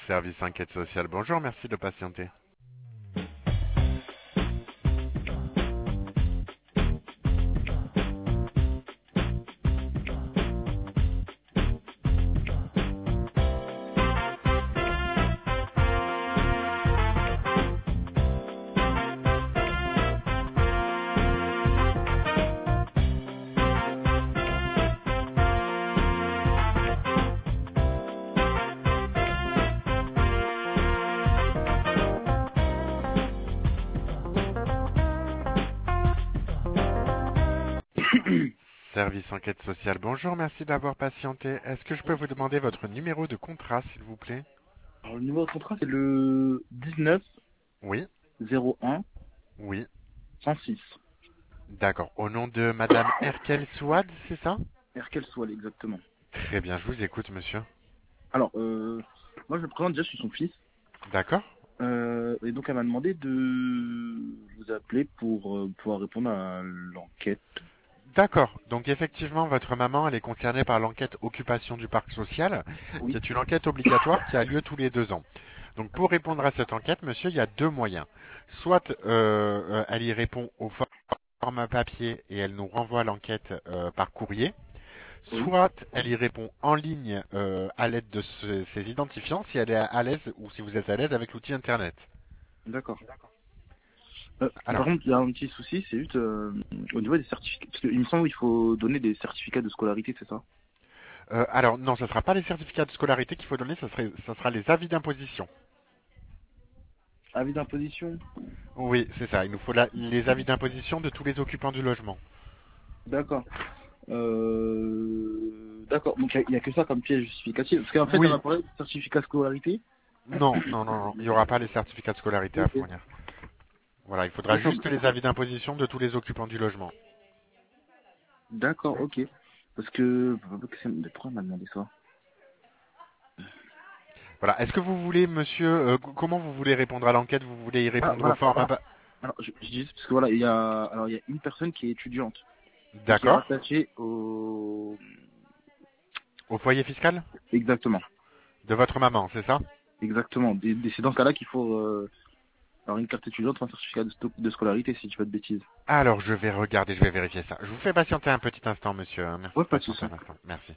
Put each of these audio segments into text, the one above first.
Service enquête sociale, bonjour, merci de patienter. Service enquête sociale, bonjour, merci d'avoir patienté. Est-ce que je peux vous demander votre numéro de contrat, s'il vous plaît? Alors, le numéro de contrat, c'est le 19 Oui, 01 oui, 106. d'accord. Au nom de Madame Erkel Souad, c'est ça? Erkel Swal, exactement. Très bien, je vous écoute, monsieur. Alors, moi, je me présente déjà, je suis son fils. D'accord? Et donc, elle m'a demandé de vous appeler pour pouvoir répondre à l'enquête. D'accord. Donc effectivement, votre maman, elle est concernée par l'enquête occupation du parc social, qui Oui, est une enquête obligatoire qui a lieu tous les 2 ans. Donc pour répondre à cette enquête, monsieur, il y a deux moyens. Soit elle y répond au format papier et elle nous renvoie l'enquête par courrier, oui, soit elle y répond en ligne à l'aide de ses identifiants si elle est à l'aise ou si vous êtes à l'aise avec l'outil internet. d'accord. Par Alors, contre, il y a un petit souci, c'est juste au niveau des certificats. Parce qu'il me semble qu'il faut donner des certificats de scolarité, c'est ça? alors non, ce ne sera pas les certificats de scolarité qu'il faut donner, ça sera les avis d'imposition. Avis d'imposition. Oui, c'est ça. Il nous faut les avis d'imposition de tous les occupants du logement. D'accord. D'accord. Donc, il y a que ça comme pièce justificative. Parce qu'en fait, elle m'a Oui, parlé de certificat de scolarité. non, non, non, non. Il n'y aura pas les certificats de scolarité à Ok. fournir. Voilà, il faudra D'accord. juste les avis d'imposition de tous les occupants du logement. D'accord, ok. Parce que... Mais pourquoi elle m'a demandé ça? Voilà. Est-ce que vous voulez, monsieur, comment vous voulez répondre à l'enquête? Vous voulez y Ah, répondre au voilà. format Alors, je dis parce que voilà, il y a une personne qui est étudiante et qui est D'accord. rattachée au... Au foyer fiscal Exactement. de votre maman, c'est ça? Exactement. C'est dans ce cas-là qu'il faut alors une carte étudiante ou un certificat de scolarité, si tu fais de bêtises. Alors, je vais regarder, je vais vérifier ça. Je vous fais patienter un petit instant, monsieur. Merci Ouais, de pas de patienter souci. un instant. Merci.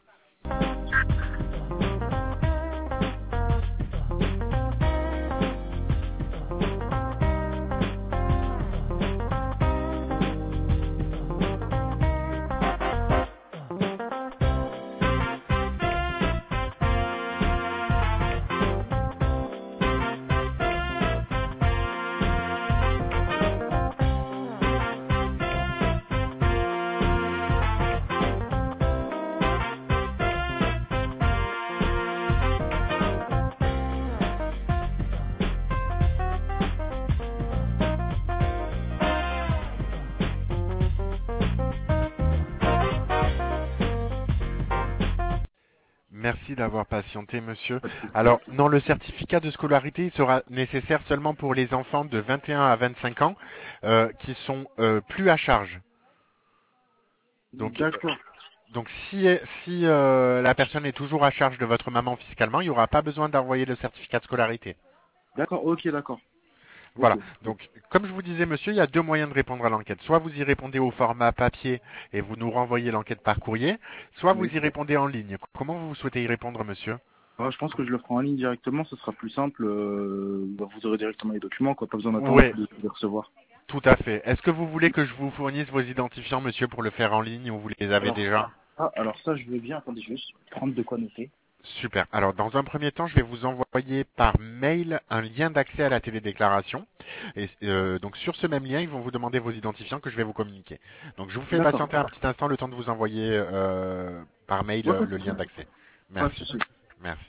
Merci d'avoir patienté, monsieur. Pas de souci. Alors, non, le certificat de scolarité, il sera nécessaire seulement pour les enfants de 21 à 25 ans qui sont plus à charge. Donc, D'accord. si la personne est toujours à charge de votre maman fiscalement, il n'y aura pas besoin d'envoyer le certificat de scolarité. D'accord, ok, d'accord. Ok. Voilà. Donc, comme je vous disais, monsieur, il y a deux moyens de répondre à l'enquête. Soit vous y répondez au format papier et vous nous renvoyez l'enquête par courrier, soit Oui. vous y répondez en ligne. Comment vous souhaitez y répondre, monsieur? Je pense que je le ferai en ligne directement, ce sera plus simple. Vous aurez directement les documents, quoi. Pas besoin d'attendre Oui, de les recevoir. tout à fait. Est-ce que vous voulez que je vous fournisse vos identifiants, monsieur, pour le faire en ligne ou vous les avez Alors, déjà? alors ça, je veux bien. Attendez, je vais juste prendre de quoi noter. Super. Alors, dans un premier temps, je vais vous envoyer par mail un lien d'accès à la télédéclaration. Et donc, sur ce même lien, ils vont vous demander vos identifiants que je vais vous communiquer. Donc, je vous fais D'accord. patienter un petit instant le temps de vous envoyer par mail Ouais, pas de le souci. lien d'accès. Pas de Merci. souci. Merci.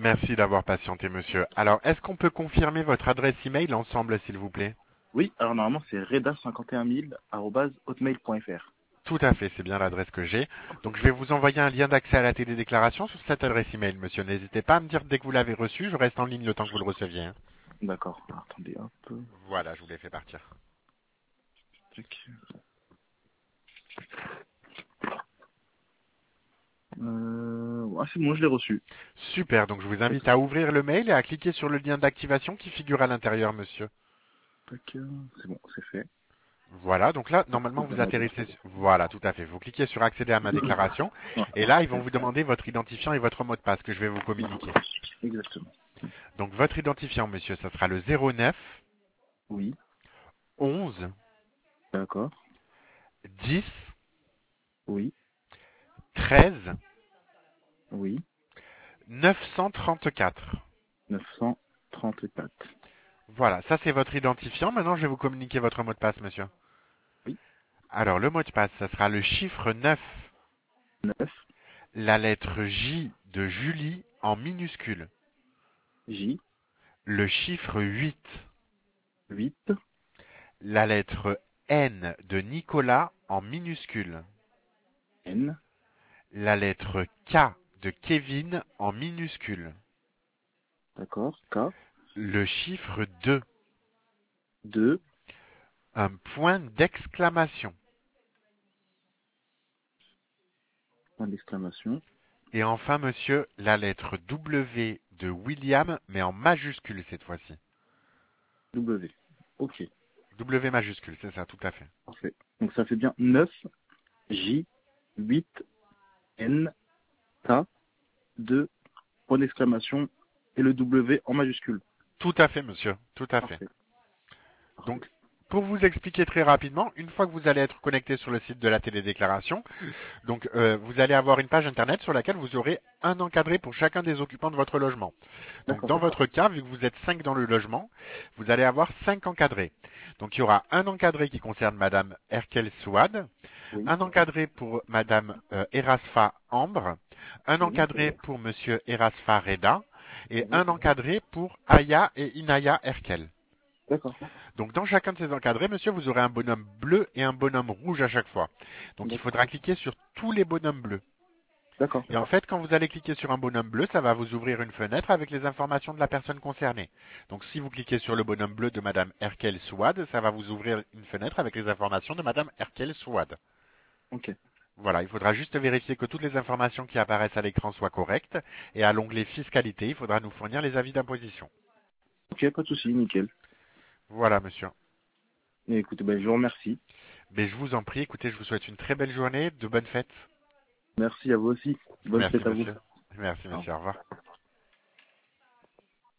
Merci d'avoir patienté, monsieur. Alors, est-ce qu'on peut confirmer votre adresse email ensemble, s'il vous plaît? Oui, alors normalement c'est reda51000@hotmail.fr. Tout à fait, c'est bien l'adresse que j'ai. Donc, je vais vous envoyer un lien d'accès à la télédéclaration sur cette adresse email, monsieur. N'hésitez pas à me dire dès que vous l'avez reçu. Je reste en ligne le temps que vous le receviez, hein. D'accord. Alors, attendez, hop. Voilà, je vous l'ai fait partir. Tac. C'est bon, je l'ai reçu. Super, donc je vous invite à ouvrir le mail et à cliquer sur le lien d'activation qui figure à l'intérieur, monsieur. Tac, c'est bon, c'est fait. Voilà, donc là, normalement, Accéder vous à ma atterrissez. déclaration. Voilà, tout à fait. Vous cliquez sur accéder à ma déclaration. Ouais, Et là, ils vont vous demander votre identifiant et votre mot de passe que je vais vous communiquer. exactement. Donc, votre identifiant, monsieur, ça sera le 09 Oui, 11 d'accord. 10 Oui, 13 oui. 934. 934. Voilà, ça c'est votre identifiant. Maintenant, je vais vous communiquer votre mot de passe, monsieur. Oui, Alors, le mot de passe, ça sera le chiffre 9, 9. la lettre J de Julie en minuscule, J, le chiffre 8, 8. la lettre N de Nicolas en minuscule, N, la lettre K de Kevin en minuscule, d'accord. K, le chiffre 2, 2. un point d'exclamation, Point d'exclamation. et enfin, monsieur, la lettre W de William, mais en majuscule cette fois-ci. W. Ok, W majuscule, c'est ça, tout à fait. parfait. Donc ça fait bien 9, J, 8, N, K, 2, point d'exclamation et le W en majuscule. Tout à fait, monsieur, tout à fait. Parfait, parfait. Donc, pour vous expliquer très rapidement, une fois que vous allez être connecté sur le site de la télédéclaration, donc vous allez avoir une page internet sur laquelle vous aurez un encadré pour chacun des occupants de votre logement. Donc D'accord. dans votre cas, vu que vous êtes 5 dans le logement, vous allez avoir 5 encadrés. Donc il y aura un encadré qui concerne Madame Erkel Souad, Oui, un encadré pour Madame Erasfa Ambre, un oui, encadré pour Monsieur Erasfa Reda et oui. un encadré pour Aya et Inaya Erkel. D'accord. Donc dans chacun de ces encadrés, monsieur, vous aurez un bonhomme bleu et un bonhomme rouge à chaque fois. Donc il faudra cliquer sur tous les bonhommes bleus. D'accord. Et en fait, quand vous allez cliquer sur un bonhomme bleu, ça va vous ouvrir une fenêtre avec les informations de la personne concernée. Donc si vous cliquez sur le bonhomme bleu de Madame Erkel Souad, ça va vous ouvrir une fenêtre avec les informations de Madame Erkel Souad. Ok. Voilà, il faudra juste vérifier que toutes les informations qui apparaissent à l'écran soient correctes. Et à l'onglet Fiscalité, il faudra nous fournir les avis d'imposition. Ok, pas de souci, nickel. Voilà, monsieur. Et écoutez, je vous remercie. Mais je vous en prie, écoutez, je vous souhaite une très belle journée, de bonnes fêtes. Merci à vous aussi. Bonne Merci, fête à vous. monsieur. Merci, Au monsieur. Au revoir.